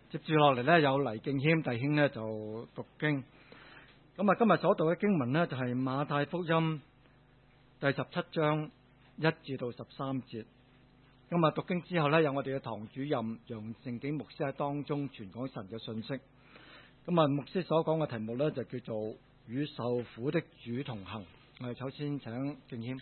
接住落嚟呢，有黎敬謙弟兄呢就讀經。咁啊，今日所讀嘅經文呢，就係馬太福音第17章1至到13節。咁啊，讀經之後呢，有我哋嘅堂主任楊正景牧師喺當中傳講神嘅信息。咁啊，牧師所講嘅題目呢，就叫做與受苦的主同行。我哋首先請敬謙。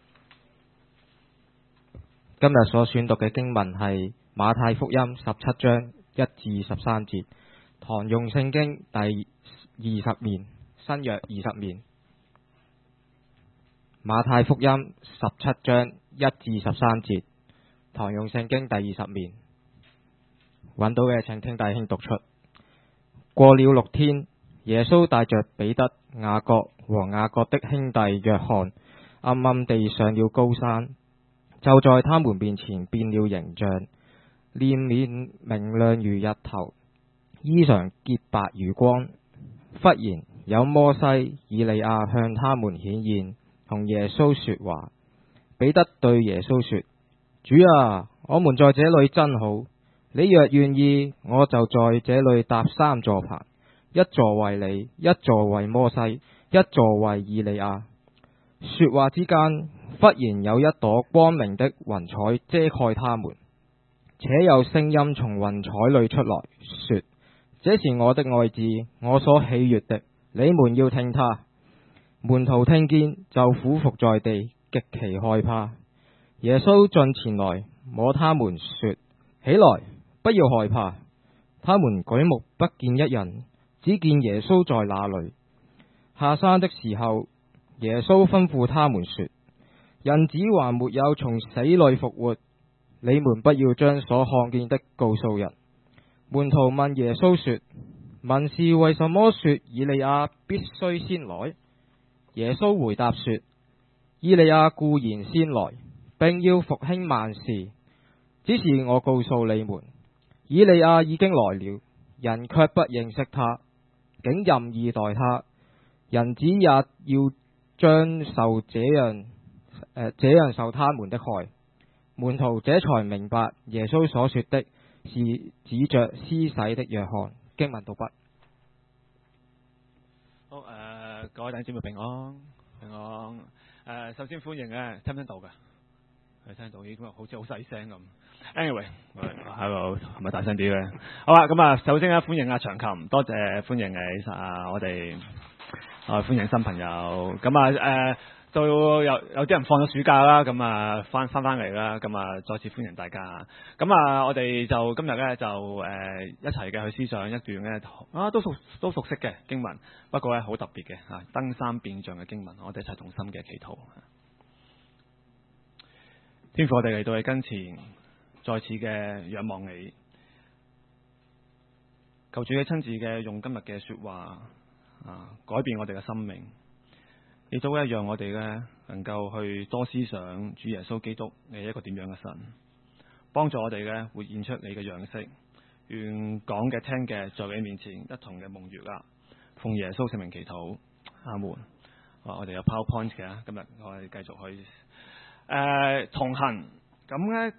今日所選讀嘅經文係馬太福音17章1至13節，堂用聖經第20面，新約20面。馬太福音17章1至13節，堂用聖經第20面。揾到嘅請聽弟兄讀出。過了6天，耶穌帶着彼得、雅各和雅各的兄弟約翰，暗暗地上了高山，就在他們面前變了形象，臉面明亮如日頭，衣裳潔白如光。忽然有摩西、以利亞向他們顯現，同耶穌說話。彼得對耶穌說：主啊，我們在這裏真好，你若願意，我就在這裏搭3座棚，一座為你，一座為摩西，一座為以利亞。說話之間，忽然有一朵光明的雲彩遮蓋他們，且有聲音從雲彩裏出來，說：這是我的愛子，我所喜悅的，你們要聽他。門徒聽見就俯伏在地，極其害怕。耶穌進前來摸他們，說：起來，不要害怕。他們舉目不見一人，只見耶穌在那裏。下山的時候，耶穌吩咐他們說：人子還沒有從死裏復活，你們不要將所看見的告訴人。門徒問耶穌說：文士為什麼說以利亞必須先來？耶穌回答說：以利亞固然先來，並要復興萬事，只是我告訴你們，以利亞已經來了，人卻不認識他，竟任意待他。人子也要將受這樣受他們的害。門徒這才明白耶穌所說的是指着施洗的約翰。經文讀畢。 好，各位弟兄姊妹平安，平安。首先歡迎聽唔聽到嘅？係聽到，咦，好似好細聲咁。Anyway， hello， 係咪大聲啲咧？好啦，咁首先歡迎長琴，多謝歡迎我哋歡迎新朋友。咁都有啲人放咗暑假啦，咁翻嚟啦，咁再次歡迎大家。咁我哋就今日咧就一齊嘅去思想一段咧都熟悉嘅經文，不過咧好特別嘅登山變像嘅經文，我哋一齊同心嘅祈禱。天父，我哋嚟到你跟前，再次嘅仰望你，求主嘅親自嘅用今日嘅說話改變我哋嘅生命。亦都一樣，我哋咧能夠去多思想主耶穌基督你係一個點樣嘅神，幫助我哋咧活現出你嘅樣式。願講嘅聽嘅在你面前一同嘅夢悅啦，奉耶穌聖名祈禱，阿門。我哋有 PowerPoint 嘅，今日我哋繼續去同行。咁咧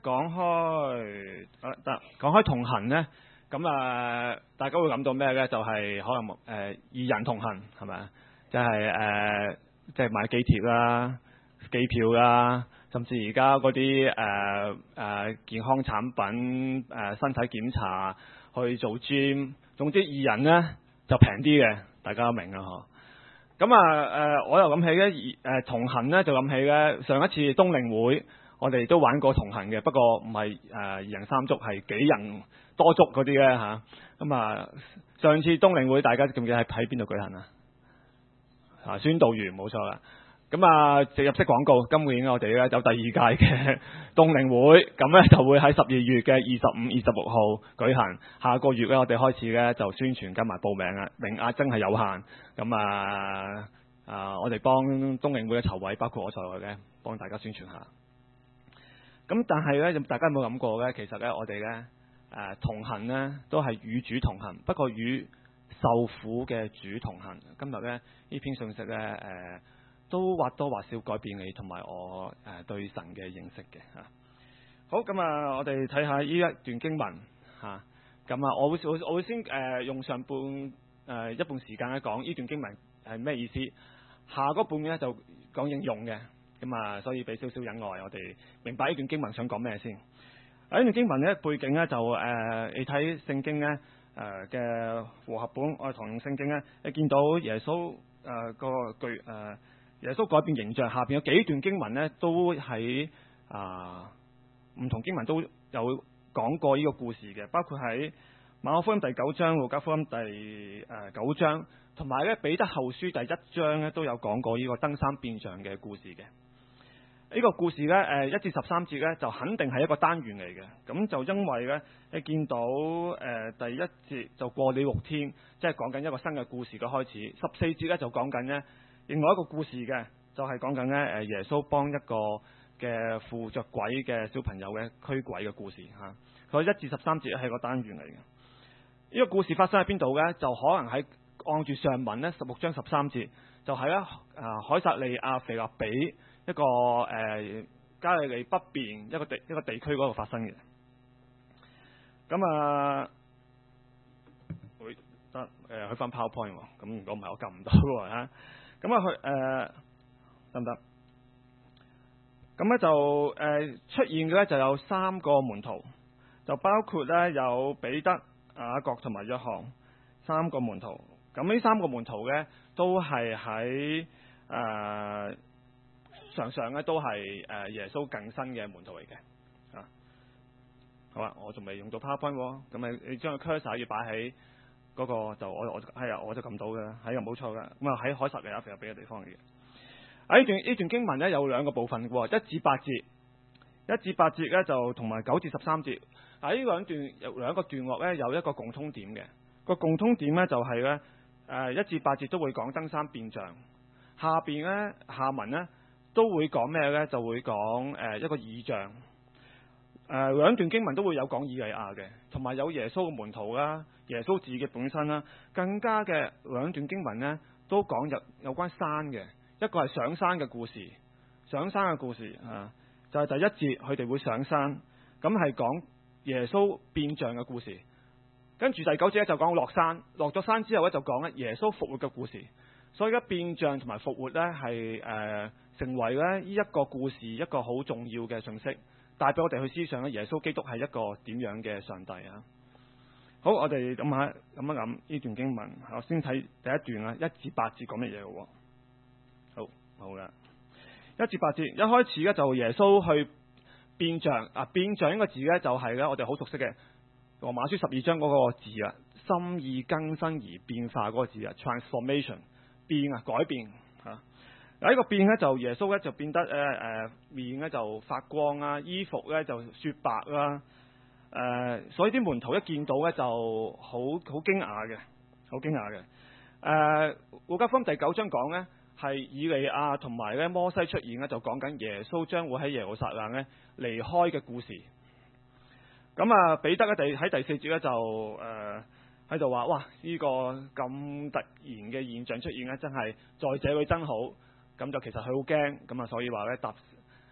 講開同行咧，咁大家會諗到咩咧？就係可能二人同行係咪啊？即係買機貼啦、機票啦，甚至而家嗰啲健康產品身體檢查去做 gym， 總之二人呢就平啲嘅，大家都明啦嗬。咁我又諗起咧同行呢，就諗起咧上一次冬令會我哋都玩過同行嘅，不過唔係二人三足，係幾人多足嗰啲咧嚇。上次冬令會大家記唔記得喺邊度舉行啊？宣道園冇錯啦。植入式廣告，今年我哋咧有第2屆嘅冬令會，咁咧就會喺12月嘅25、26號舉行。下個月咧我哋開始咧就宣傳跟埋報名啦，名額真係有限。我哋幫冬令會嘅籌委，包括我在內咧，幫大家宣傳下。咁但係咧，大家有冇諗過咧？其實咧，我哋咧同行咧都係與主同行，不過與受苦嘅主同行。今日咧呢篇信息咧都或多或少改變你同埋我對神嘅認識嘅嚇。好，我哋睇下呢一段經文嚇， 咁啊，我會先用上半一半時間咧講呢段經文係咩意思，下嗰半咧就講應用嘅。咁啊，所以俾少少引外，我哋明白呢段經文想講咩先。呢段經文咧背景咧就你睇聖經咧嘅和合本，我哋同用聖經咧，你見到耶穌耶穌改變形象，下邊有幾段經文咧都喺唔同經文都有講過呢個故事嘅，包括喺馬可福音第9章、路加福音第9章，同埋咧彼得後書第1章咧都有講過呢個登山變像嘅故事嘅。呢個故事咧1至13節咧就肯定係一個單元嚟嘅，咁就因為咧你見到第1節就過了6天，即係講緊一個新嘅故事嘅開始。14節咧就講緊咧另外一個故事嘅，就係講緊咧耶穌幫一個嘅附着鬼嘅小朋友嘅驅鬼嘅故事嚇。佢1至13節係個單元嚟嘅。呢個故事發生喺邊度咧？就可能喺按住上文咧16章13節，就係咧凱撒利亞腓立比一個加利利北邊一個地區嗰度發生嘅。咁會得去翻 PowerPoint 喎。咁如果唔係我撳唔到喎嚇。咁去得唔得？咁咧就出現嘅咧就有3個門徒，就包括咧有彼得、雅各同埋約翰3個門徒。咁呢3個門徒咧都係喺常咧都係耶穌更新嘅門徒嚟嘅。好啦，我仲未用到 PowerPoint 喎，咁你將個 cursor 要擺喺嗰個就我就撳到嘅，係冇錯嘅。咁啊喺凱撒利亞腓立比嘅地方嚟嘅。呢段經文咧有2個部分嘅喎，1至8節，1至8節咧就同埋9至13節。呢兩個段落咧有一個共通點嘅，個共通點咧就係咧1至8節都會講登山變像，下文咧都會講咩咧？就會講一個異象。兩段經文都會有講以利亞嘅，同埋有耶穌嘅門徒啦，耶穌自己本身啦，更加嘅2段經文咧都講有關山嘅。一個係上山嘅故事，上山嘅故事就係第1節佢哋會上山，咁係講耶穌變像嘅故事。跟住第9節咧就講落山，落咗山之後咧就講咧耶穌復活嘅故事。所以而家變像同埋復活咧係成為咧呢一個故事一個好重要嘅信息，帶俾我哋去思想咧耶穌基督係一個點樣嘅上帝啊！好，我哋諗一諗呢段經文，我先睇第一段啦，1至8節講乜嘢嘅喎？好嘅，1至8節一開始咧就耶穌去變像變像呢個字咧就係咧我哋好熟悉嘅羅馬書12章嗰個字啊，心意更新而變化嗰個字啊 ，transformation 變改變嚇。呢個變咧就耶穌咧就變得面咧就發光啊，衣服咧就雪白啦，所以啲門徒一見到咧就好驚訝嘅，好驚訝嘅。路加福音第9章講咧。係以利亞同埋咧摩西出現咧，就講緊耶穌將會喺耶路撒冷咧離開嘅故事。咁彼得咧喺第4節咧就喺度話：哇！呢個咁突然嘅現象出現咧，真係在這裏真好。咁就其實佢好驚，咁所以話咧搭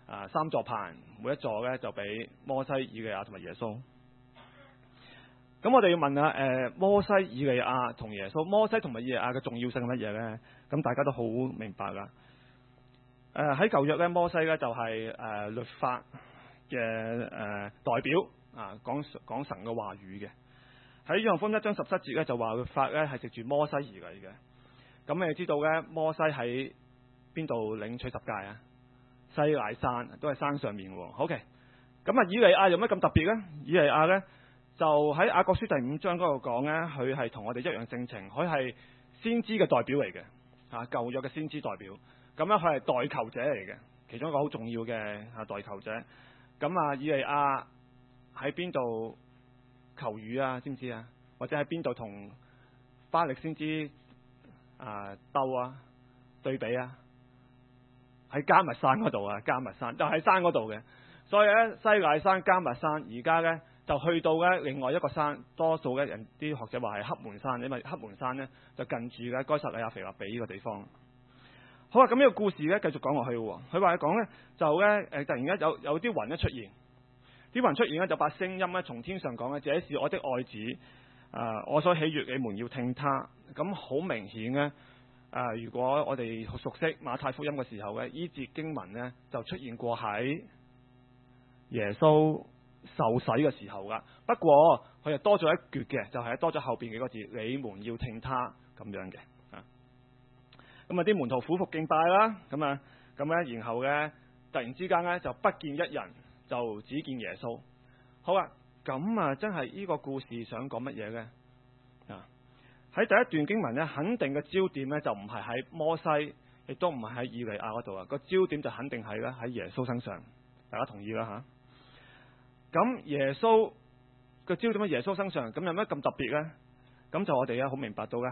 3座棚，每一座咧就俾摩西、以利亞同埋耶穌。咁我哋要問下摩西、以利亞同耶穌，摩西同埋以利亞嘅重要性係乜嘢咧？咁大家都好明白噶。喺舊約咧，摩西咧就係律法嘅代表講神嘅話語嘅。喺約翰福音1章17節咧就話律法咧係藉住摩西而嚟嘅。咁你知道咧，摩西喺邊度領取十誡啊？西乃山，都係山上面喎。OK，咁以利亞有咩咁特別咧？以利亞咧就喺雅各書第5章嗰度講咧，佢係同我哋一樣性情，佢係先知嘅代表嚟嘅。舊約嘅先知代表，咁咧佢係代求者嚟嘅，其中一個好重要嘅代求者。咁以利亞喺邊度求雨啊？知唔知啊？或者喺邊度同巴力先知鬥對比啊？喺迦密山嗰度啊，迦密山就喺山嗰度嘅。所以咧，西乃山、迦密山而家咧就去到咧另外一個山，多數嘅人啲學者話係黑門山，因為黑門山咧就近住嘅該撒利亞腓立比呢個地方。好啦，咁呢個故事咧繼續講落去喎。佢話講咧就咧突然間有啲雲一出現， 啲雲出現咧，就把聲音咧從天上講嘅，這是我的愛子，我所喜悅，你們要聽他。咁好明顯咧，如果我哋熟悉馬太福音嘅時候咧，呢節經文咧就出現過喺耶穌受洗嘅時候噶。不過佢又多咗一橛嘅，就係多咗後邊幾個字，你們要聽他咁樣嘅。咁啲門徒俯伏敬拜啦，咁咧，然後咧突然之間咧就不見一人，就只見耶穌。好啦，咁真係呢個故事想講乜嘢咧？喺第一段經文咧，肯定嘅焦點咧就唔係喺摩西，亦都唔係喺以利亞嗰度啊。個焦點就肯定係咧喺耶穌身上，大家同意啦吓。咁耶穌個焦點喺耶穌身上，咁有咩咁特別咧？咁就我哋好明白到咧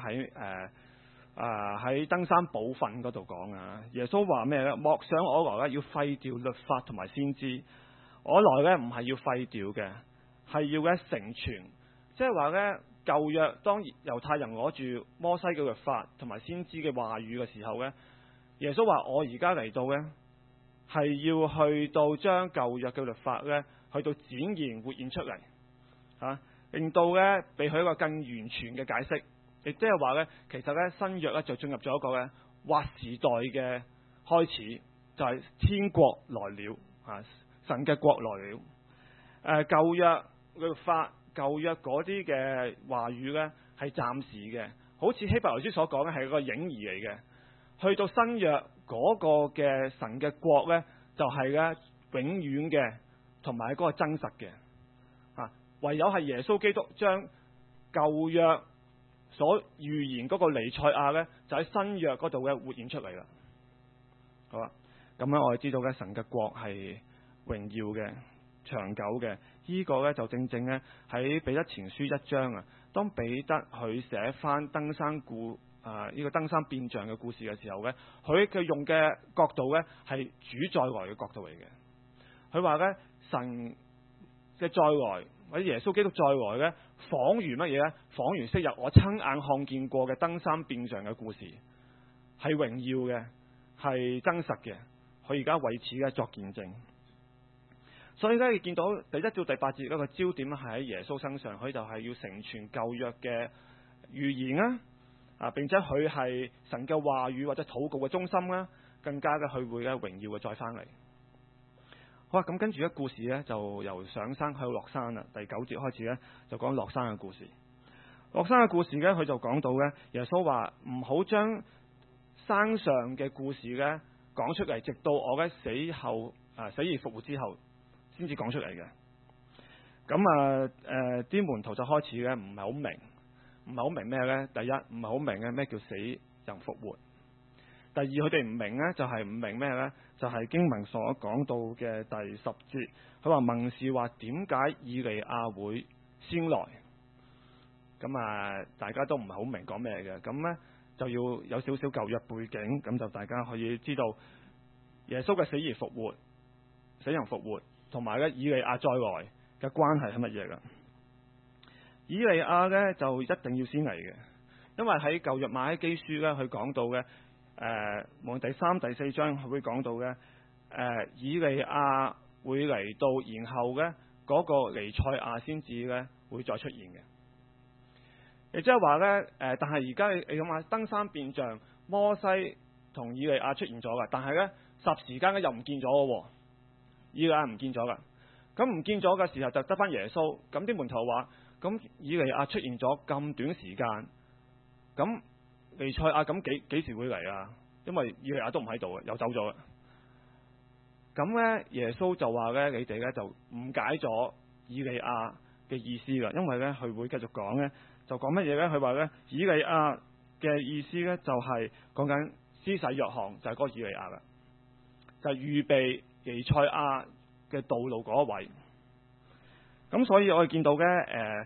喺登山寶訓嗰度講啊，耶穌話咩咧？莫想我來咧要廢掉律法同埋先知，我來咧唔係要廢掉嘅，係要咧成全。即係話咧舊約當猶太人攞住摩西嘅律法同埋先知嘅話語嘅時候咧，耶穌話我而家嚟到咧係要去到將舊約嘅律法咧去到展現活現出嚟令到咧俾佢一個更完全嘅解釋。亦即係話咧，其實咧新約咧就進入咗一個咧劃時代嘅開始，就係天國來了神嘅國來了。舊約律法、舊約嗰啲嘅話語咧係暫時嘅，好似希伯來書所講咧係一個影兒嚟嘅。去到新約嗰個嘅神嘅國咧，就係咧永遠嘅，同埋嗰個真實嘅。唯有係耶穌基督將舊約所預言嗰個彌賽亞咧，就喺新約嗰度咧活現出嚟啦。好啦，咁樣我哋知道咧，神嘅國係榮耀嘅、長久嘅。呢個咧就正正咧喺彼得前書1章啊，當彼得佢寫翻登山呢個登山變像嘅故事嘅時候咧，佢用嘅角度咧係主再來嘅角度嚟嘅。佢話咧神嘅再來或者耶穌基督再來咧，仿如乜嘢咧？仿如昔日我親眼看見過嘅登山變像嘅故事，係榮耀嘅，係真實嘅。佢而家為此咧作見證。所以咧，你見到第1到第8節一個焦點係喺耶穌身上，佢就係要成全舊約嘅預言並且佢係神嘅話語或者禱告嘅中心啦，更加嘅佢會嘅榮耀嘅再翻嚟。好啦，咁跟住咧故事咧就由上山去到落山啦。第9節開始咧就講落山嘅故事。落山嘅故事咧，佢就講到咧，耶穌話唔好將山上嘅故事咧講出嚟，直到我嘅死而復活之後先至講出嚟嘅。咁啲門徒就開始咧唔係好明咩咧？第一，唔係好明嘅咩叫死人復活。第二，佢哋唔明咧，就係唔明咩咧？就係經文所講到嘅第10節，佢話文士話點解以利亞會先來？咁大家都唔係好明講咩嘅。咁咧就要有少少舊約背景，咁就大家可以知道耶穌嘅死而復活、死人復活，同埋咧以利亞再來嘅關係係乜嘢噶？以利亞咧就一定要先嚟嘅，因為喺舊約馬拉基書咧，佢講到嘅無論第3、第4章佢會講到嘅以利亞會嚟到，然後咧嗰個彌賽亞先至咧會再出現嘅。亦即係話咧但係而家你諗下，登山變像，摩西同以利亞出現咗噶，但係咧霎時間咧又唔見咗嘅，以利亞唔見咗噶。咁唔見咗嘅時候就得翻耶穌。咁啲門徒話：咁以利亞出現咗咁短時間，咁彌賽亞咁幾時會嚟啊？因為以利亞都唔喺度啊，又走咗啦。咁咧耶穌就話咧：你哋咧就誤解咗以利亞嘅意思啦。因為咧佢會繼續講咧，就講乜嘢咧？佢話咧以利亞嘅意思咧就係講緊施洗約翰，就係嗰個以利亞啦，就係預備彌賽亞嘅道路嗰一位。咁所以我哋見到嘅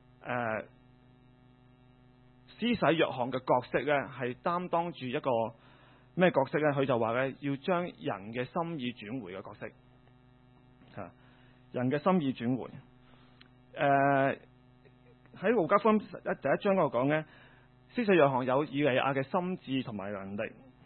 施洗約翰嘅角色咧，係擔當住一個咩角色咧？佢就話咧要將人嘅心意轉回嘅角色，人嘅心意轉回。喺路加福音第1章嗰度講咧，施洗約翰有以利亞嘅心智同埋能力，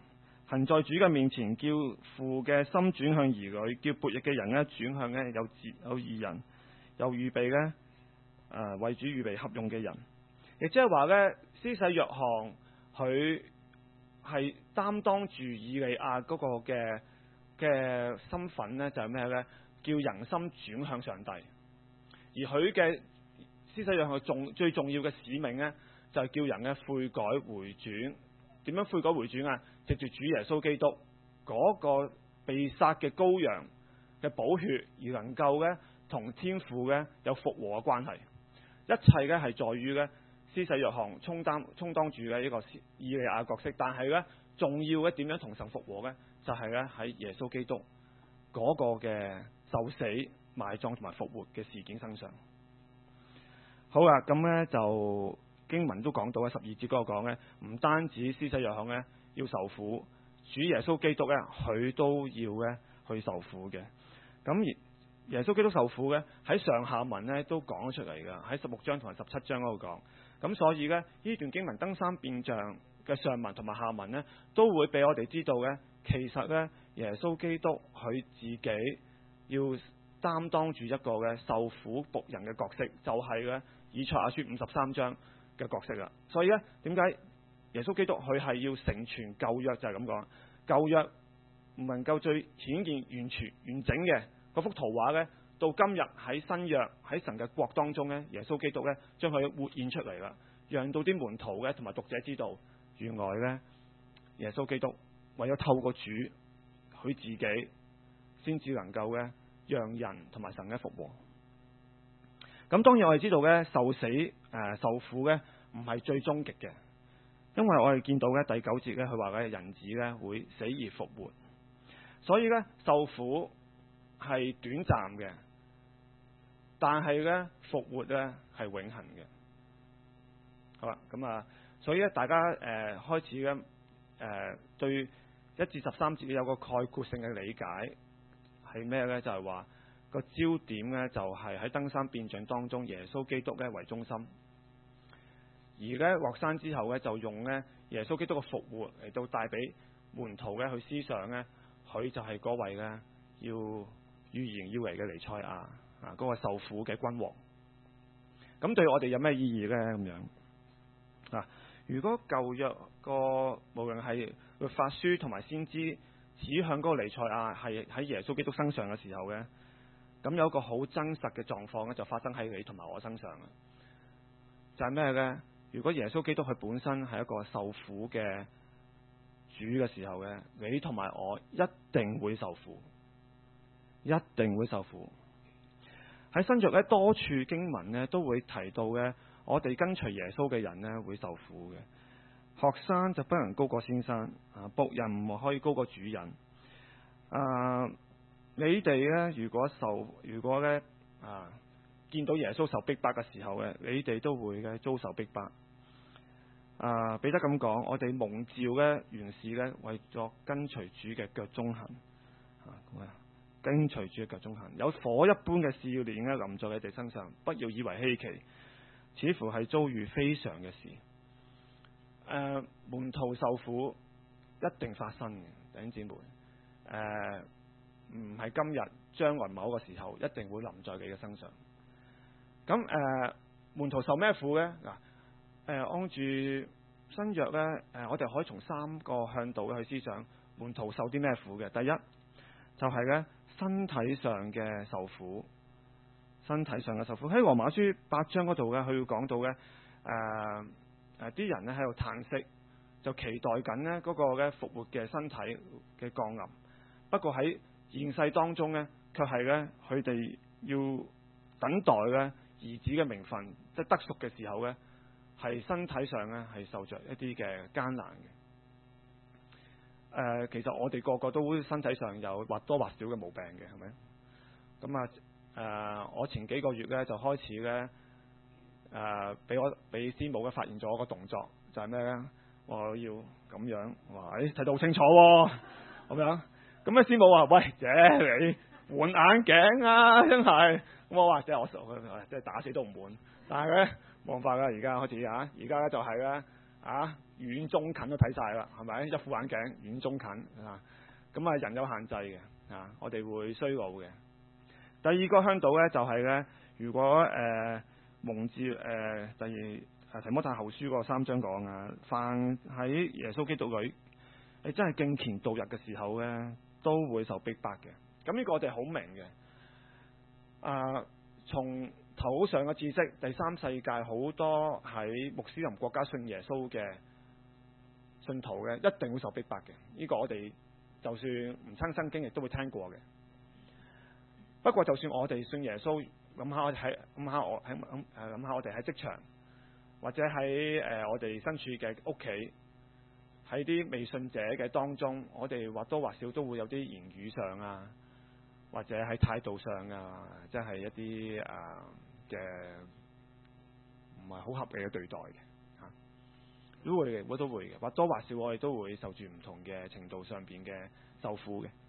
行在主嘅面前，叫父嘅心轉向兒女，叫悖逆嘅人呢轉向呢有義人，又預備呢為主預備合用嘅人。亦即係話呢，施洗約翰佢係擔當住以利亞嗰個嘅身份呢，就係咩呢？叫人心轉向上帝。而佢嘅施洗約翰最重要嘅使命呢，就係叫人呢悔改回轉。點樣悔改回轉啊？藉住主耶穌基督嗰個被殺嘅羔羊嘅寶血，而能夠呢同天父呢有復和嘅關係。一切呢係在於呢施洗約翰充當住嘅一個以利亞角色，但係呢重要嘅點樣同神復和呢？就係呢喺耶穌基督嗰個嘅受死、埋葬同埋復活嘅事件身上。好啦，咁呢就經文都講到喺12節嗰度講呢，唔單止施洗約翰呢要受苦，主耶穌基督呢佢都要呢去受苦嘅。咁而耶穌基督受苦呢喺上下文呢都講咗出嚟㗎，喺16章同埋17章嗰度講。咁所以呢段經文登山變像嘅上文同埋下文呢，都會俾我哋知道呢，其實呢耶穌基督佢自己要擔當住一個嘅受苦僕人嘅角色，就係呢以賽亞書53章嘅角色啦。所以呢，點解耶穌基督佢係要成全舊約，就係咁講。舊約唔能夠最顯見完整嘅嗰幅圖畫呢，到今日喺新約喺神嘅國當中呢，耶穌基督呢將佢活現出嚟啦，讓到啲門徒呢同埋讀者知道，原來呢耶穌基督為咗透過主佢自己，先至能夠呢讓人同埋神嘅復和。咁當然我哋知道呢，受死受苦呢唔係最終極嘅，因為我哋見到呢第9節呢，佢話呢人子呢會死而復活，所以呢受苦係短暫嘅，但係呢復活呢係永恆嘅。好啦，咁所以呢大家開始呢對1至13節有個概括性嘅理解係咩呢？就係話個焦點呢就係喺登山變像當中，耶穌基督呢為中心，而呢落山之後呢，就用呢耶穌基督嘅復活嚟到帶俾門徒呢去思想呢，佢就係嗰位呢要預言要嚟嘅彌賽亞嗰個受苦嘅君王。咁對我哋有咩意義呢？咁樣如果舊約個無論係律法書同埋先知指向嗰個彌賽亞係喺耶穌基督身上嘅時候呢，咁有一個好真實嘅狀況呢，就發生喺你同埋我身上啦。就係咩呢？如果耶穌基督佢本身係一個受苦嘅主嘅時候呢，你同埋我一定會受苦，一定會受苦。喺新約呢，多處經文呢都會提到呢，我哋跟隨耶穌嘅人呢會受苦嘅。學生就不能高過先生，僕人唔可以高過主人。你哋呢，如果呢見到耶穌受逼迫嘅時候呢，你哋都會呢遭受逼迫。彼得咁講，我哋蒙召呢，原是呢為咗跟隨主嘅腳蹤行。跟隨主嘅腳蹤行，有火一般嘅試煉呢臨在你哋身上，不要以為稀奇，似乎係遭遇非常嘅事。門徒受苦一定發生嘅，弟兄姊妹。唔係今日，將來某個時候一定會臨在你嘅身上。咁門徒受咩苦呢？按住新約呢，我哋可以從3個向度去思想門徒受啲咩苦嘅。第一就係呢身體上嘅受苦，身體上嘅受苦喺羅馬書8章嗰度呢，佢要講到呢啲人呢喺度嘆息，就期待緊呢嗰個呢復活嘅身體嘅降臨。不過喺現世當中呢，卻係呢佢哋要等待呢兒子嘅名分，即係得贖嘅時候呢，係身體上呢係受着一啲嘅艱難嘅。其實我哋個個都身體上有或多或少嘅毛病嘅，係咪？咁我前幾個月呢，就開始呢，俾師母呢發現咗一個動作，就係咩呢？我要咁樣，哇！睇到好清楚喎，咁樣。咁咧師母話：喂，姐你換眼鏡啊，真係。咁我話：即係打死都唔換。但係咧冇辦法啦，而家開始而家咧就係咧遠中近都睇晒啦，係咪？一副眼鏡遠中近啊，咁啊人有限制嘅我哋會衰老嘅。第二個向導咧就係咧，如果蒙召第二提摩太後書嗰3章講凡喺耶穌基督裏，你真係敬虔度日嘅時候咧，都會受逼迫嘅。咁呢個我哋好明嘅。從頭上嘅知識，第三世界好多喺穆斯林國家信耶穌嘅信徒嘅，一定會受逼迫嘅。呢個我哋就算唔親身經歷都會聽過嘅。不過就算我哋信耶穌，諗下我哋喺職場，或者喺我哋身處嘅屋企，喺啲未信者嘅當中，我哋或多或少都會有啲言語上或者喺態度上即係一啲嘅唔係好合理嘅對待嘅都會嘅，我都會嘅，或多或少我哋都會受住唔同嘅程度上邊嘅受苦嘅。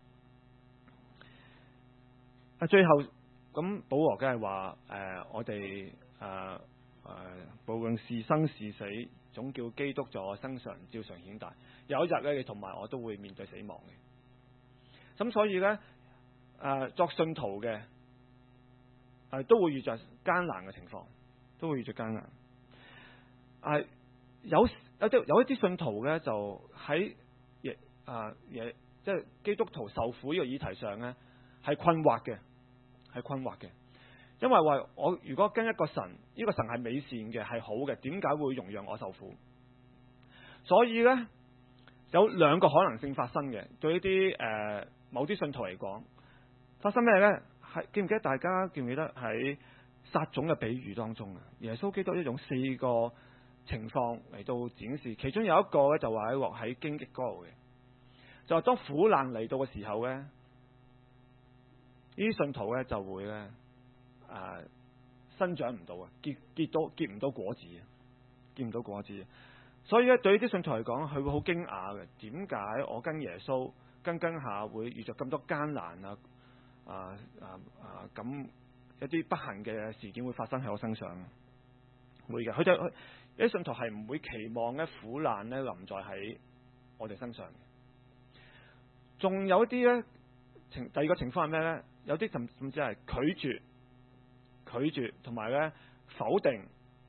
最後咁保羅梗係話我哋無論是生是死，總叫基督在我身上照常顯大。有一日咧，你同埋我都會面對死亡嘅。咁所以咧作信徒嘅都會遇着艱難嘅情況，都會遇着艱難。有一啲信徒咧，就喺即係基督徒受苦呢個議題上咧，係困惑嘅，因為話我如果跟一個神，呢個神係美善嘅，係好嘅，點解會容讓我受苦？所以咧有兩個可能性發生嘅，對呢啲某啲信徒嚟講，發生咩咧？大家記唔記得喺撒種嘅比喻當中耶穌基督用4個情況嚟到展示，其中有一個咧就話喺荊棘嗰度嘅，就話當苦難嚟到嘅時候咧，呢啲信徒咧就會咧生長唔到結唔到果子，結唔到果子。所以咧對呢啲信徒嚟講，佢會好驚訝嘅，點解我跟耶穌跟下會遇着咁多艱難咁一啲不幸嘅事件會發生喺我身上？會嘅，佢哋啲信徒係唔會期望咧苦難咧臨在喺我哋身上嘅。仲有一啲咧第二個情況係咩咧？有啲甚至係拒絕同埋咧否定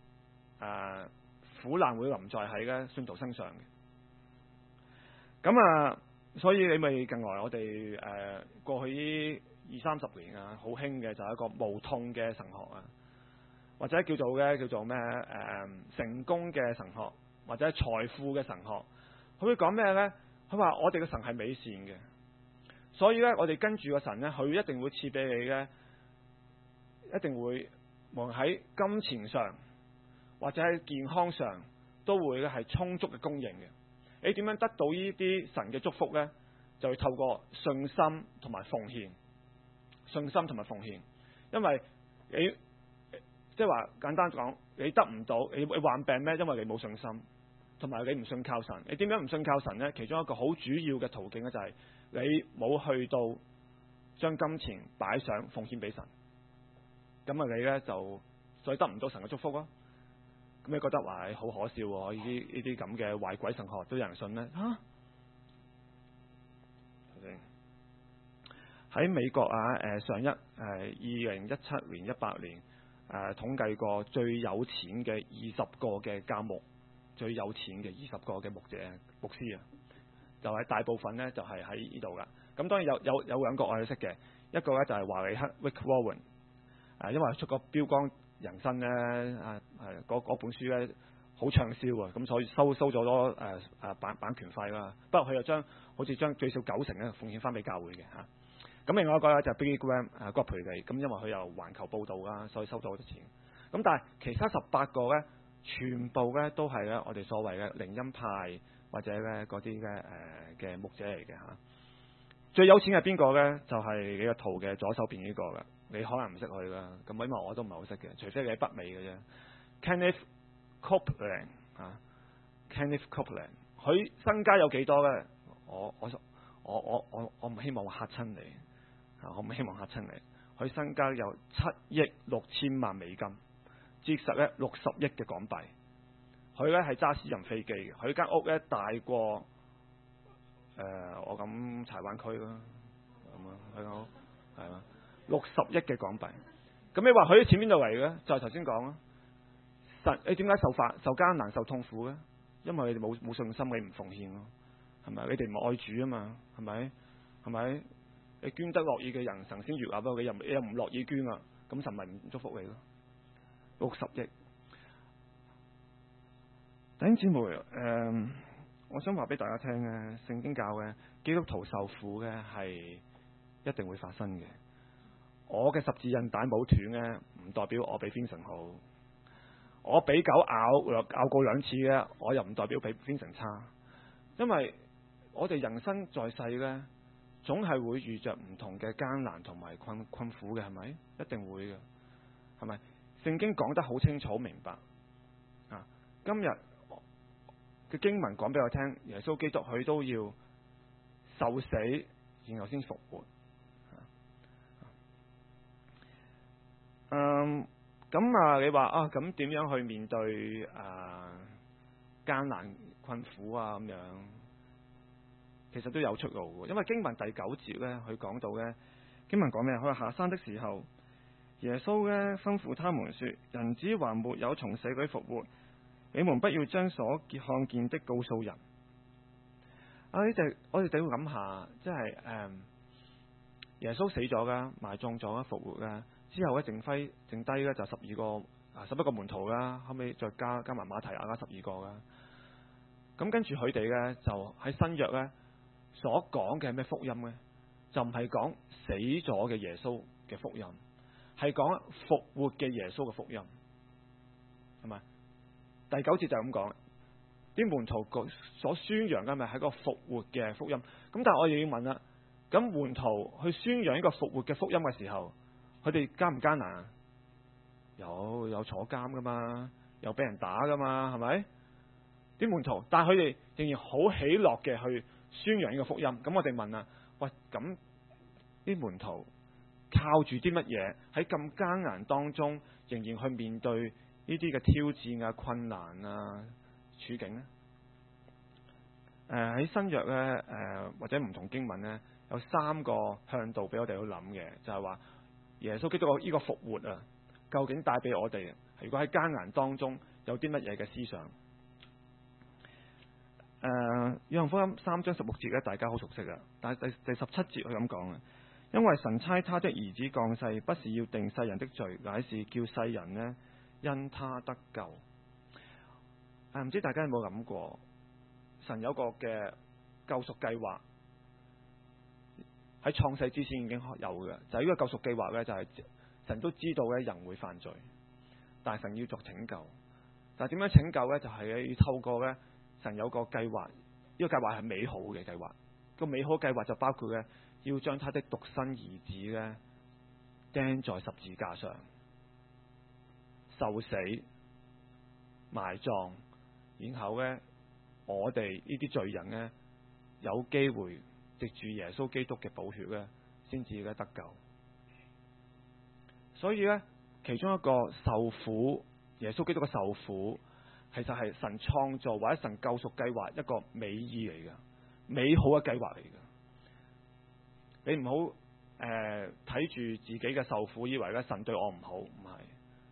苦難會臨在喺咧信徒身上嘅。咁所以你咪近來我哋過去呢20-30年好興嘅就係一個無痛嘅神學或者叫做咩成功嘅神學，或者財富嘅神學。佢會講咩咧？佢話我哋嘅神係美善嘅，所以咧我哋跟住個神咧，佢一定會賜俾你嘅，一定會無論喺金錢上或者喺健康上都會咧係充足嘅供應嘅。你點樣得到呢啲神嘅祝福咧？就會透過信心同埋奉獻，因為你即係話簡單講，你得唔到，你患病咩？因為你冇信心，同埋你唔信靠神。你點樣唔信靠神咧？其中一個好主要嘅途徑咧，就係你冇去到將金錢擺上奉獻俾神。咁你咧就所以得唔到神嘅祝福咯。咁你覺得話好可笑喎？呢啲咁嘅壞鬼神學都有人信咧？喺美國上2017年、18年統計過最有錢嘅20個嘅教牧，最有錢嘅20個嘅牧師就係大部分咧就係喺呢度噶。咁當然有兩個我哋識嘅，一個咧就係華理克 Rick Warren，因為出個標竿人生咧嗰本書咧好暢銷啊，咁所以收咗多版權費啦。不過佢又好似將最少90%咧奉獻翻俾教會嘅嚇。咁另外一個咧就係 Billy Graham 葛培理，咁因為佢又環球報導啦，所以收咗好多錢。咁但係其他18個咧，全部咧都係咧我哋所謂嘅靈恩派或者咧嗰啲嘅牧者嚟嘅嚇。最有錢係邊個咧？就係你個圖嘅左手邊呢個嘅，你可能唔識佢啦。咁因為我都唔係好識嘅，除非你喺北美嘅啫。Kenneth Copeland，Kenneth Copeland， 佢身家有幾多咧？我唔希望我嚇親你。我唔希望嚇親你。佢身家有7億6千萬美金，折實咧60億嘅港幣。 佢咧係揸私人飛機嘅，佢間屋咧大過我咁柴灣區啦，咁啊佢間屋係嘛60億嘅港幣。咁你話佢啲錢邊度嚟嘅？就係頭先講啦。你點解受艱難受痛苦嘅？因為你哋冇信心，你唔奉獻咯，係咪？你哋唔愛主啊嘛，係咪？係咪？你捐得樂意嘅人，神先悅納，不過你又唔樂意捐啊，咁神咪唔祝福你咯？60億，弟兄姊妹，我想話俾大家聽咧，聖經教嘅基督徒受苦嘅係一定會發生嘅。我嘅十字韌帶冇斷咧，唔代表我比 Vincent 好。我俾狗咬過2次嘅，我又唔代表比 Vincent 差。因為我哋人生在世咧，總係會遇着唔同嘅艱難同埋困苦嘅，係咪？一定會嘅，係咪？聖經講得好清楚明白啊！今日嘅經文講俾我聽，耶穌基督佢都要受死，然後先復活。你話啊，咁點樣去面對艱難困苦啊？咁樣其實都有出路嘅，因為經文第9節咧，佢講到咧，經文講咩？佢話下山的時候，耶穌咧吩咐他們說：人子還沒有從死裏復活，你們不要將所看見的告訴人。我哋要諗下，即係耶穌死咗噶，埋葬咗啦，復活啦。之後咧，剩低咧就11個門徒啦，後尾再加埋馬提亞啦，12個啦。咁跟住佢哋咧就喺新約咧所講嘅咩福音咧，就唔係講死咗嘅耶穌嘅福音，係講復活嘅耶穌嘅福音，係咪？第9節就係咁講，啲門徒所宣揚嘅咪係個復活嘅福音。咁但係我又要問啦，咁門徒去宣揚呢個復活嘅福音嘅時候，佢哋艱唔艱難啊？有坐監噶嘛，有俾人打噶嘛，係咪？啲門徒，但係佢哋仍然好喜樂嘅去宣揚呢個福音。咁我哋問啊，喂，咁啲門徒靠住啲乜嘢喺咁艱難當中，仍然去面對呢啲嘅挑戰啊、困難啊處境呢？喺新約咧，或者唔同經文咧，有3個向度俾我哋去諗嘅，就係話耶穌基督呢個復活啊，究竟帶俾我哋，如果喺艱難當中有啲乜嘢嘅思想？約翰福音3章16節咧，大家好熟悉啊。但係第17節佢咁講啊，因為神差他的兒子降世，不是要定世人的罪，乃是叫世人呢因他得救。唔知大家有冇諗過，神有個嘅救贖計劃喺創世之前已經有嘅，就係呢個救贖計劃咧，就係神都知道咧人會犯罪，但係神要作拯救。但係點樣拯救咧？就係要透過咧神有個計劃，呢個計劃係美好嘅計劃。個美好計劃就包括咧要將他的獨生兒子咧釘在十字架上，受死、埋葬，然後咧我哋呢啲罪人咧有機會藉住耶穌基督嘅寶血咧，先至咧得救。所以咧，其中一個受苦，耶穌基督嘅受苦，其實係神創造或者神救贖計劃一個美意嚟嘅，美好嘅計劃嚟嘅。你唔好睇住自己嘅受苦，以為咧神對我唔好，唔係。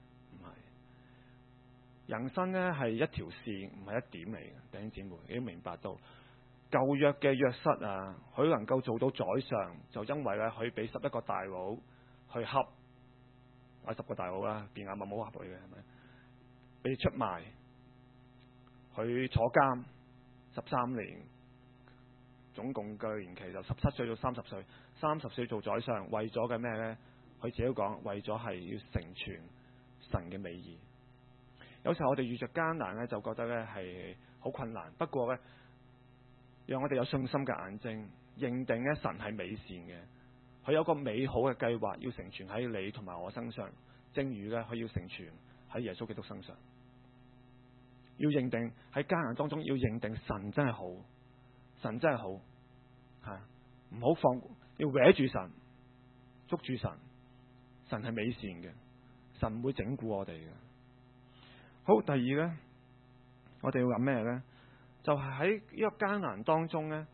人生咧係一條線，唔係一點嚟嘅，弟兄姊妹，你要明白到舊約嘅約瑟啊，佢能夠做到宰相，就因為咧佢俾11個大佬去恰，或者10個大佬啦，便雅憫冇恰佢嘅，係咪？被出賣，佢坐監13年，總共嘅年期就17歲到30歲，30歲做宰相，為咗嘅咩咧？佢自己講，為咗係要成全神嘅美意。有時候我哋遇着艱難咧，就覺得咧係好困難。不過咧，讓我哋有信心嘅眼睛，認定咧神係美善嘅，佢有個美好嘅計劃要成全喺你同埋我身上，正如咧佢要成全喺耶穌基督身上。要認定喺艱難當中，要認定神真係好，神真係好，係唔好放，要搲住神，捉住神，神係美善嘅，神唔會整蠱我哋嘅。好，第二咧， 我哋要諗咩呢？就係喺呢個艱難當中呢，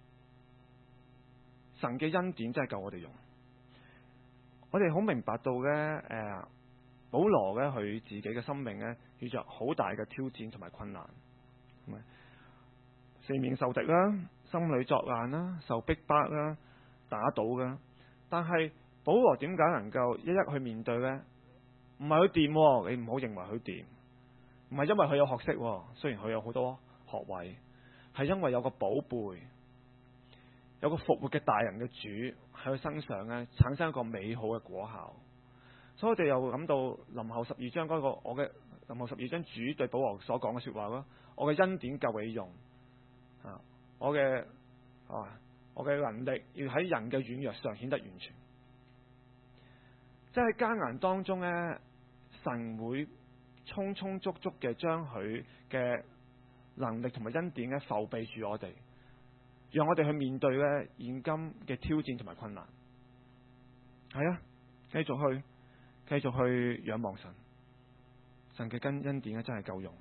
神嘅恩典真係夠我哋用。我哋好明白到呢，保羅呢，佢自己嘅生命呢，遇着好大嘅挑戰同埋困難，係咪？四面受敵啦，心裏作難啦，受逼迫啦，打倒啦。但係保羅點解能夠一一去面對呢？唔係佢掂，你唔好認為佢掂，唔係因為佢有學識，雖然佢有好多學位，係因為有個寶貝，有個復活嘅大人嘅主喺佢身上咧，產生一個美好嘅果效。所以我哋又諗到林後12章嗰個林後12章主對保羅所講嘅說話咯，我嘅恩典夠你用啊，我嘅能力要喺人嘅軟弱上顯得完全。即係艱難當中呢，神會充充足足嘅將佢嘅能力同埋恩典咧，覆庇住我哋，讓我哋去面對咧現今嘅挑戰同埋困難。係啊，繼續去仰望神，神嘅恩典咧真係夠用。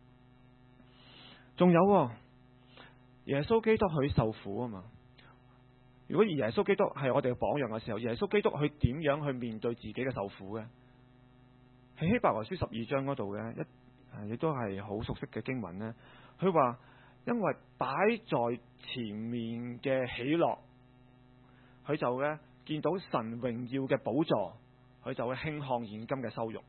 仲有耶穌基督佢受苦啊嘛。如果而耶穌基督係我哋嘅榜樣嘅時候，耶穌基督佢點樣去面對自己嘅受苦嘅？喺希伯來書12章嗰度嘅亦都係好熟悉嘅經文呢。佢話因為擺在前面嘅喜樂，佢就咧見到神榮耀嘅寶座，佢就會輕看現今嘅羞辱。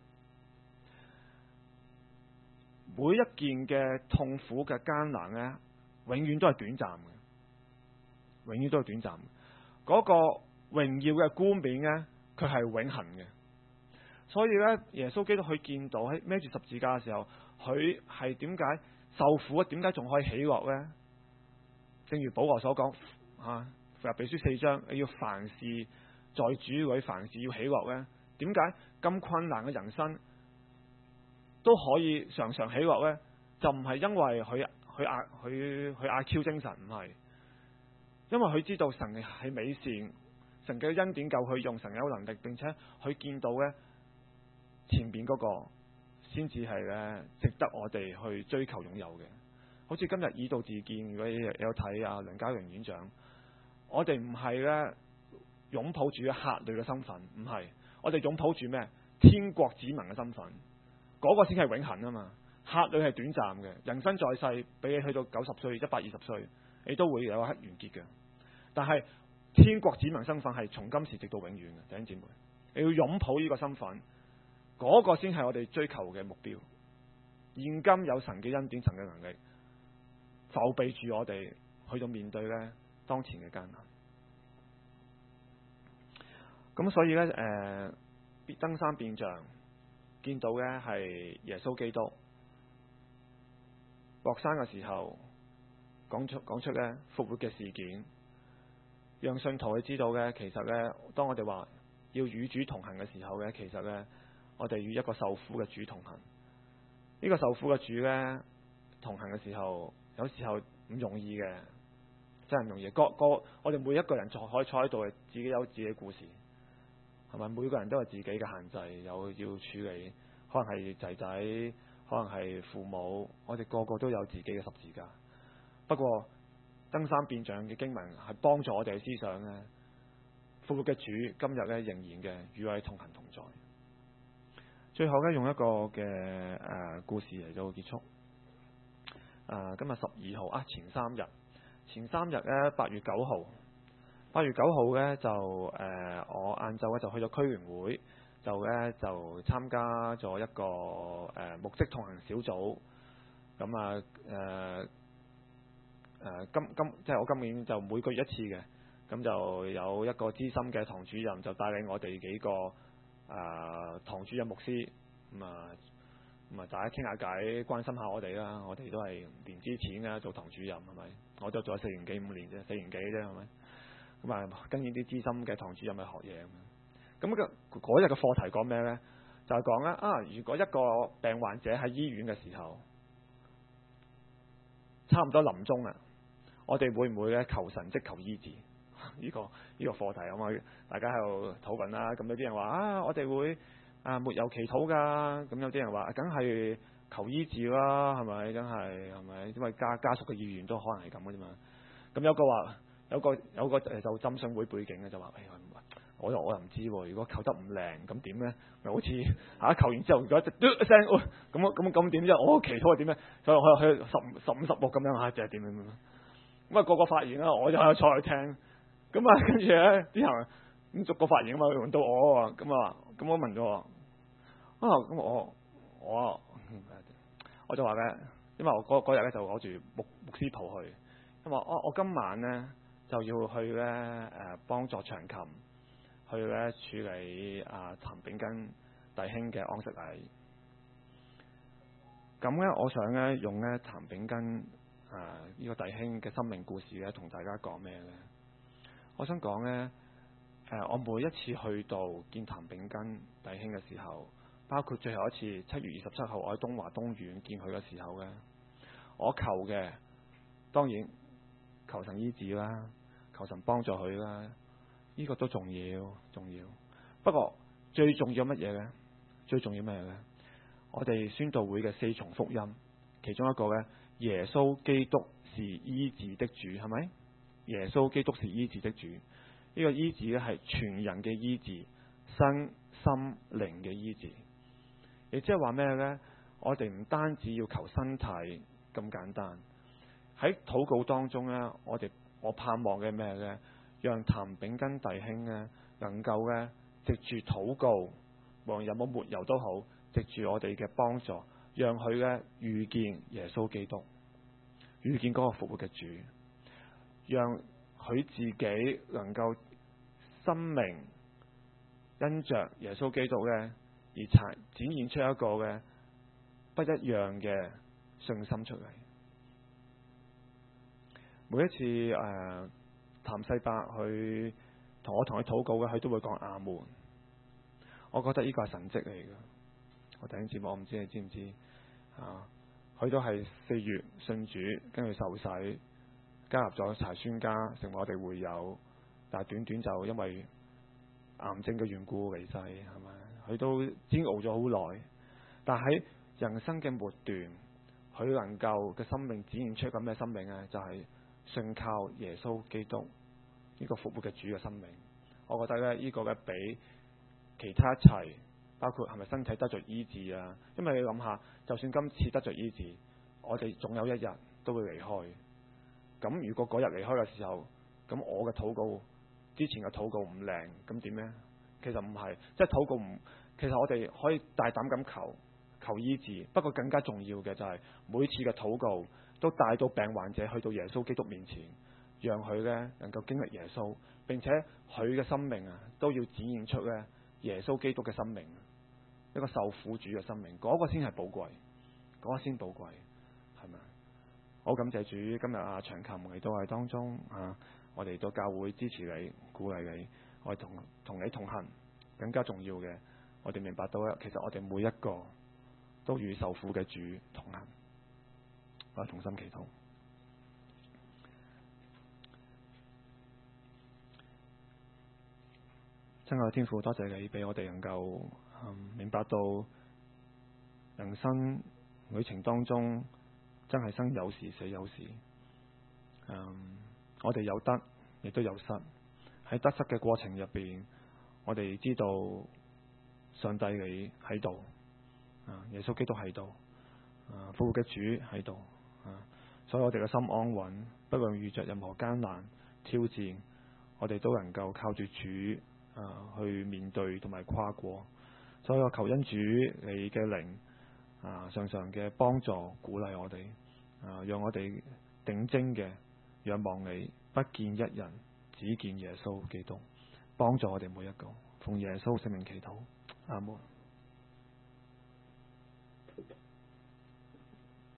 每一件嘅痛苦嘅艱難呢，永遠都係短暫嘅，永遠都係短暫。嗰個榮耀嘅冠冕呢，佢係永恆嘅。所以呢，耶穌基督佢見到喺孭住十字架嘅時候，佢係點解受苦啊？點解仲可以喜樂呢？正如保羅所講啊，腓立比書4章，你要凡事在主裏，凡事要喜樂呢？點解咁困難嘅人生都可以常常喜樂呢？就唔係因為佢阿 Q 精神，唔係，因為佢知道神係美善，神嘅恩典夠佢用，神有能力，並且佢見到呢前邊嗰個先至係咧值得我哋去追求擁有嘅。好似今日以道自見，如果你有睇啊梁家榮院長，我哋唔係咧擁抱住客旅嘅身份，唔係，我哋擁抱住咩？天國子民嘅身份，嗰個先係永恆啊嘛。客旅係短暫嘅，人生在世，俾你去到90歲、120歲，你都會有一刻完結嘅。但係天國子民身份係從今時直到永遠嘅，弟兄姊妹，你要擁抱呢個身份，嗰個先係我哋追求嘅目標。現今有神嘅恩典、神嘅能力，覆庇住我哋去到面對咧當前嘅艱難。咁所以咧，登山變像見到嘅係耶穌基督落山嘅時候講出咧復活嘅事件，讓信徒去知道嘅，其實咧當我哋話要與主同行嘅時候咧，其實咧我哋與一個受苦嘅主同行。呢個受苦嘅主咧同行嘅時候，有時候唔容易嘅，真係唔容易。我哋每一個人可以坐喺度，自己有自己嘅故事，係咪？每個人都有自己嘅限制，有要處理，可能係仔仔，可能係父母，我哋個個都有自己嘅十字架。不過登山變像嘅經文係幫助我哋嘅思想咧，復活嘅主今日咧仍然嘅與我哋同行同在。最後咧用一個嘅故事嚟到結束。今日12號前3日咧8月9號咧就我晏晝咧就去咗區員會，就參加咗一個牧職同行小組。咁即係我今年就每個月一次嘅，咁就有一個資深嘅堂主任就帶領我哋幾個堂主任牧師，咁啊大家傾下偈，關心下我哋啦。我哋都係年資淺嘅做堂主任，係咪？我都做咗4年幾5年啫，4年幾啫，係咪？咁跟住啲資深嘅堂主任去學嘢咁。咁嗰日嘅課題講咩咧？就係講啦，如果一個病患者喺醫院嘅時候，差唔多臨終啦，我哋會唔會咧求神蹟求醫治？呢個課題咁啊，大家喺度討論啦。咁有啲人話我哋會沒有祈禱㗎。咁有啲人話梗係求醫治啦，係咪？真係咪？因為家屬嘅意願都可能係咁嘅啫嘛。咁有個話，有個就浸信會背景嘅就話，我又唔知喎。如果求得唔靈，咁點咧？咪好似求完之後，如果一聲，咁點啫？我祈禱係點咧？所以我去15、16咁樣就係點樣咁啊？個發言啦，我就喺度坐去聽。咁啊，跟住咧啲人咁逐個發言啊嘛，輪到我啊，咁我問咗咁我就話咧，因為我嗰日咧就攞住牧師袍去，咁我今晚咧就要去咧幫助長琴，去咧處理譚炳根弟兄嘅安息禮。咁咧，我想咧用咧譚炳根呢個弟兄嘅生命故事咧，同大家講咩咧？我想講咧我每一次去到見譚炳根弟兄嘅時候，包括最後一次7月27號我喺東華東院見佢嘅時候咧，我求嘅當然求神醫治啦，求神幫助佢啦，呢個都重要。不過最重要乜嘢咧？最重要咩咧？我哋宣道會嘅4重福音，其中一個咧，耶穌基督是醫治的主，係咪？耶穌基督是醫治的主，呢個醫治咧係全人嘅醫治，身心靈嘅醫治。亦即係話咩咧？我哋唔單止要求身體咁簡單，喺禱告當中咧，我盼望嘅咩咧？讓譚炳根弟兄咧能夠咧藉住禱告，無論有冇抹油都好，藉住我哋嘅幫助，讓佢咧遇見耶穌基督，遇見嗰個復活嘅主，讓佢自己能夠生命因着耶穌基督咧而展現出一個嘅不一樣嘅信心出嚟。每一次譚世伯去同佢禱告嘅，佢都會講阿門。我覺得呢個係神蹟嚟嘅。我弟兄姊妹，我唔知你知唔知佢都係4月信主，跟住受洗，加入咗柴宣家，成為我哋會友。但係短短就因為癌症嘅緣故離世，係咪？佢都煎熬咗好耐，但喺人生嘅末段，佢能夠嘅生命展現出咁嘅生命咧，就係信靠耶穌基督呢個復活嘅主嘅生命。我覺得咧，呢個嘅比其他一齊，包括係咪身體得着醫治啊？因為你諗下，就算今次得着醫治，我哋總有一日都會離開。咁如果嗰日離開嘅時候，咁我嘅禱告之前嘅禱告唔靈，咁點呢？其實唔係，即係禱告唔，其實我哋可以大膽咁求醫治。不過更加重要嘅就係每次嘅禱告都帶到病患者去到耶穌基督面前，讓佢呢能夠經歷耶穌，並且佢嘅生命都要展現出呢耶穌基督嘅生命，一個受苦主嘅生命，嗰個先係寶貴，嗰個先寶貴，係咪？好感謝主，今日長琴嚟到喺當中我哋到教會支持你，鼓勵你，我哋同你同行。更加重要嘅，我哋明白到其實我哋每一個都與受苦嘅主同行。我哋同心祈禱。親愛嘅天父，多謝你俾我哋能夠明白到人生旅程當中真係生有時死有時。我哋有得亦都有失，喺得失嘅過程入邊，我哋知道上帝你喺度，耶穌基督喺度，復活嘅主喺度，所以我哋嘅心安穩，不論遇着任何艱難挑戰，我哋都能夠靠住主去面對同埋跨過。所以我求恩主你嘅靈常常嘅幫助鼓勵我哋，讓我哋定睛嘅仰望你，不見一人，只見耶穌基督，幫助我哋每一個，奉耶穌聖名祈禱，阿門。